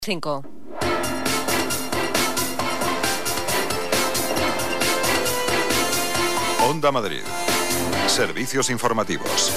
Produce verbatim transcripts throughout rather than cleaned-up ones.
cinco. Onda Madrid. Servicios informativos.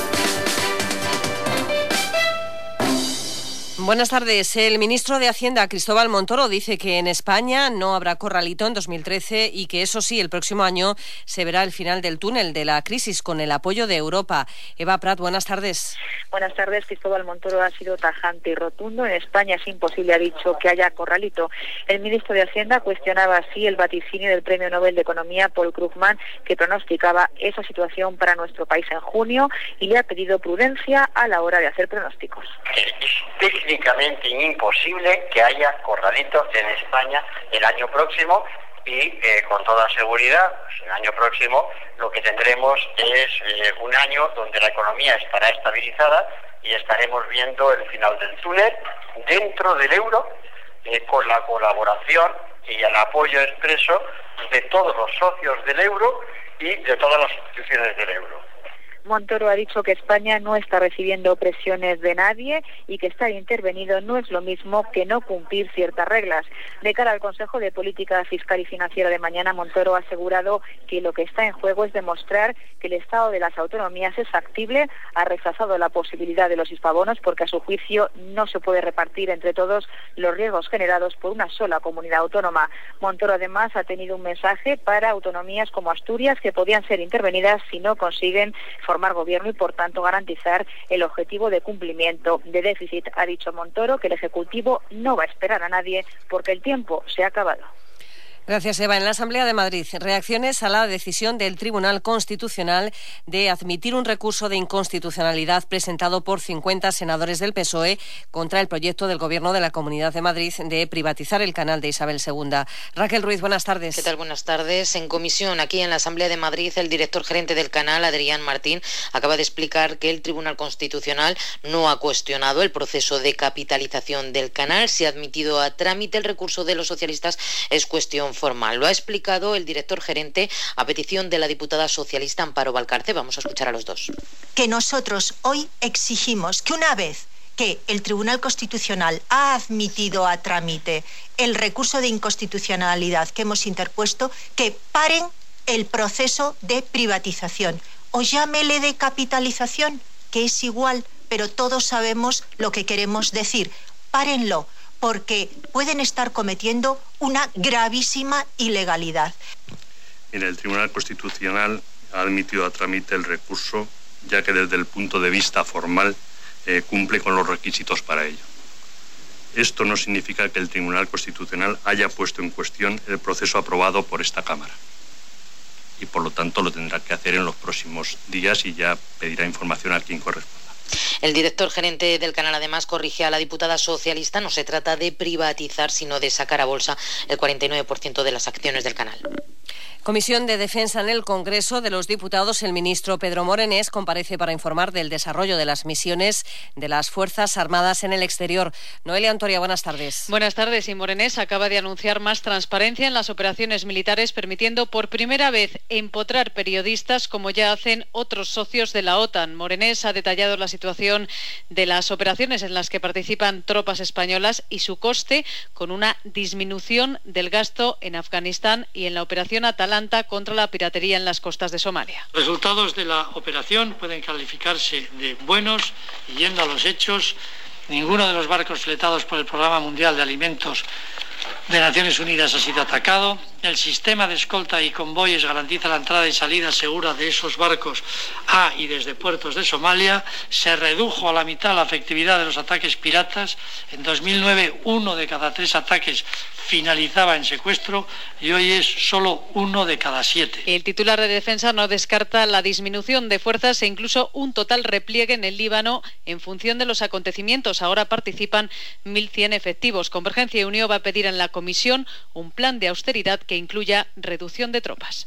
Buenas tardes. El ministro de Hacienda, Cristóbal Montoro, dice que en España no habrá corralito en dos mil trece y que, eso sí, el próximo año se verá el final del túnel de la crisis con el apoyo de Europa. Eva Prat, buenas tardes. Buenas tardes. Cristóbal Montoro ha sido tajante y rotundo. En España es imposible, ha dicho, que haya corralito. El ministro de Hacienda cuestionaba así el vaticinio del Premio Nobel de Economía, Paul Krugman, que pronosticaba esa situación para nuestro país en junio y le ha pedido prudencia a la hora de hacer pronósticos. Técnicamente imposible que haya corralito en España el año próximo y eh, con toda seguridad, pues, el año próximo lo que tendremos es eh, un año donde la economía estará estabilizada y estaremos viendo el final del túnel dentro del euro, eh, con la colaboración y el apoyo expreso de todos los socios del euro y de todas las instituciones del euro. Montoro ha dicho que España no está recibiendo presiones de nadie y que estar intervenido no es lo mismo que no cumplir ciertas reglas. De cara al Consejo de Política Fiscal y Financiera de mañana, Montoro ha asegurado que lo que está en juego es demostrar que el Estado de las autonomías es factible. Ha rechazado la posibilidad de los hispabonos porque, a su juicio, no se puede repartir entre todos los riesgos generados por una sola comunidad autónoma. Montoro, además, ha tenido un mensaje para autonomías como Asturias, que podían ser intervenidas si no consiguen formar gobierno y, por tanto, garantizar el objetivo de cumplimiento de déficit. Ha dicho Montoro que el Ejecutivo no va a esperar a nadie porque el tiempo se ha acabado. Gracias, Eva. En la Asamblea de Madrid, reacciones a la decisión del Tribunal Constitucional de admitir un recurso de inconstitucionalidad presentado por cincuenta senadores del P S O E contra el proyecto del Gobierno de la Comunidad de Madrid de privatizar el canal de Isabel segunda. Raquel Ruiz, buenas tardes. ¿Qué tal? Buenas tardes. En comisión, aquí en la Asamblea de Madrid, el director gerente del canal, Adrián Martín, acaba de explicar que el Tribunal Constitucional no ha cuestionado el proceso de capitalización del canal. Si ha admitido a trámite el recurso de los socialistas, es cuestión formal. Lo ha explicado el director gerente a petición de la diputada socialista Amparo Valcarce. Vamos a escuchar a los dos. Que nosotros hoy exigimos que, una vez que el Tribunal Constitucional ha admitido a trámite el recurso de inconstitucionalidad que hemos interpuesto, que paren el proceso de privatización. O llámele de capitalización, que es igual, pero todos sabemos lo que queremos decir. Párenlo, porque pueden estar cometiendo una gravísima ilegalidad. Mire, el Tribunal Constitucional ha admitido a trámite el recurso, ya que desde el punto de vista formal eh, cumple con los requisitos para ello. Esto no significa que el Tribunal Constitucional haya puesto en cuestión el proceso aprobado por esta Cámara. Y por lo tanto lo tendrá que hacer en los próximos días y ya pedirá información a quien corresponda. El director gerente del canal, además, corrige a la diputada socialista. No se trata de privatizar, sino de sacar a bolsa el cuarenta y nueve por ciento de las acciones del canal. Comisión de Defensa en el Congreso de los Diputados. El ministro Pedro Morenés comparece para informar del desarrollo de las misiones de las Fuerzas Armadas en el exterior. Noelia Antoria, buenas tardes. Buenas tardes. Y Morenés acaba de anunciar más transparencia en las operaciones militares, permitiendo por primera vez empotrar periodistas, como ya hacen otros socios de la OTAN. Morenés ha detallado la situación de las operaciones en las que participan tropas españolas y su coste, con una disminución del gasto en Afganistán y en la operación Atalanta contra la piratería en las costas de Somalia. Los resultados de la operación pueden calificarse de buenos y, yendo a los hechos, ninguno de los barcos fletados por el Programa Mundial de Alimentos de Naciones Unidas ha sido atacado. El sistema de escolta y convoyes garantiza la entrada y salida segura de esos barcos a y desde puertos de Somalia. Se redujo a la mitad la efectividad de los ataques piratas. En dos mil nueve, uno de cada tres ataques finalizaba en secuestro y hoy es solo uno de cada siete. El titular de Defensa no descarta la disminución de fuerzas e incluso un total repliegue en el Líbano en función de los acontecimientos. Ahora participan mil cien efectivos. Convergencia y Unión va a pedir en la comisión un plan de austeridad que incluya reducción de tropas.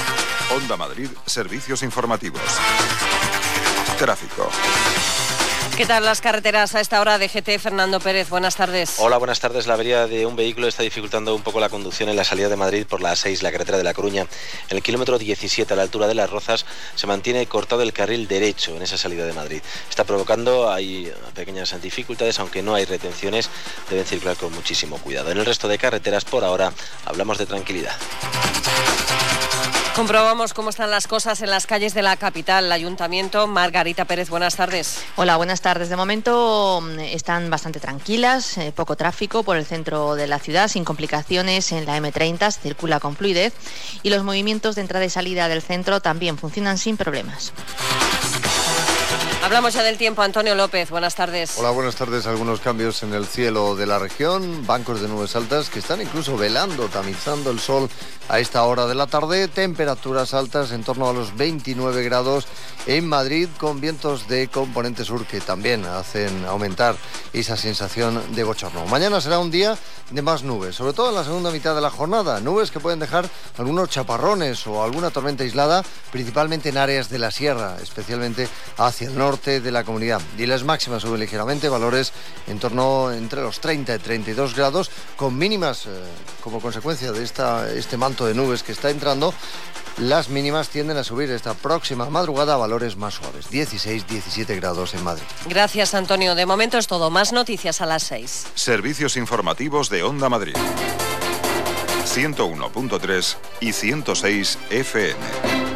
Onda Madrid, servicios informativos. Tráfico. ¿Qué tal las carreteras a esta hora? D G T, Fernando Pérez, buenas tardes. Hola, buenas tardes. La avería de un vehículo está dificultando un poco la conducción en la salida de Madrid por la A seis, la carretera de La Coruña. En el kilómetro diecisiete, a la altura de Las Rozas, se mantiene cortado el carril derecho en esa salida de Madrid. Está provocando, hay pequeñas dificultades, aunque no hay retenciones, deben circular con muchísimo cuidado. En el resto de carreteras, por ahora, hablamos de tranquilidad. Comprobamos cómo están las cosas en las calles de la capital. El Ayuntamiento, Margarita Pérez, buenas tardes. Hola, buenas tardes. De momento están bastante tranquilas, eh, poco tráfico por el centro de la ciudad, sin complicaciones en la eme treinta, se circula con fluidez y los movimientos de entrada y salida del centro también funcionan sin problemas. Hablamos ya del tiempo. Antonio López, buenas tardes. Hola, buenas tardes. Algunos cambios en el cielo de la región, bancos de nubes altas que están incluso velando, tamizando el sol a esta hora de la tarde, temperaturas altas en torno a los veintinueve grados en Madrid, con vientos de componente sur que también hacen aumentar esa sensación de bochorno. Mañana será un día de más nubes, sobre todo en la segunda mitad de la jornada, nubes que pueden dejar algunos chaparrones o alguna tormenta aislada, principalmente en áreas de la sierra, especialmente hacia el norte de la comunidad. Y las máximas suben ligeramente, valores en torno entre los treinta y treinta y dos grados, con mínimas eh, como consecuencia de esta, este manto de nubes que está entrando. Las mínimas tienden a subir esta próxima madrugada a valores más suaves, dieciséis, diecisiete grados en Madrid. Gracias, Antonio. De momento es todo. Más noticias a las seis. Servicios informativos de Onda Madrid. ciento uno punto tres y ciento seis F M.